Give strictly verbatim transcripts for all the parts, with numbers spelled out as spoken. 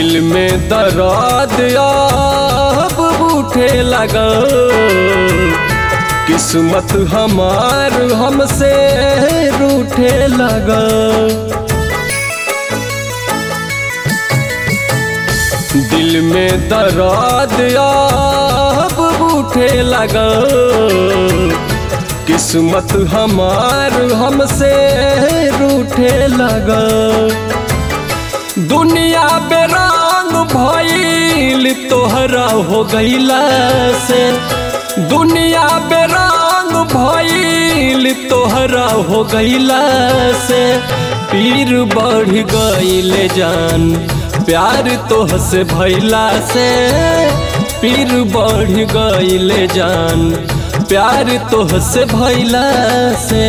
दिल में दर्द अब उठे लगा, किस्मत हमार हमसे रूठे लगा। दिल में दर्द अब उठे लगा, किस्मत हमार हमसे रूठे लगा। दुनिया बेरंग भइल तोहरा हो गइला से, दुनिया बेरंग भइल तोहरा हो गइला से। पीर बढ़ गइले जान प्यार तोहसे भइला से, पीर बढ़ गइले जान प्यार तोहसे भइला से।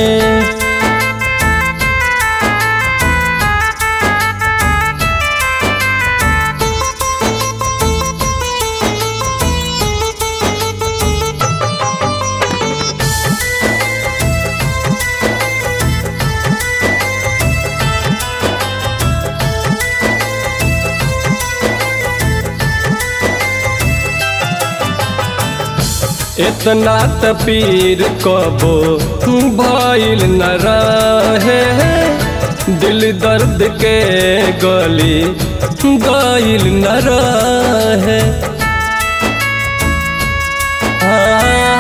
इतना त पीर कबो भइल न रहे, दिल दर्द के गली गइल न रहे।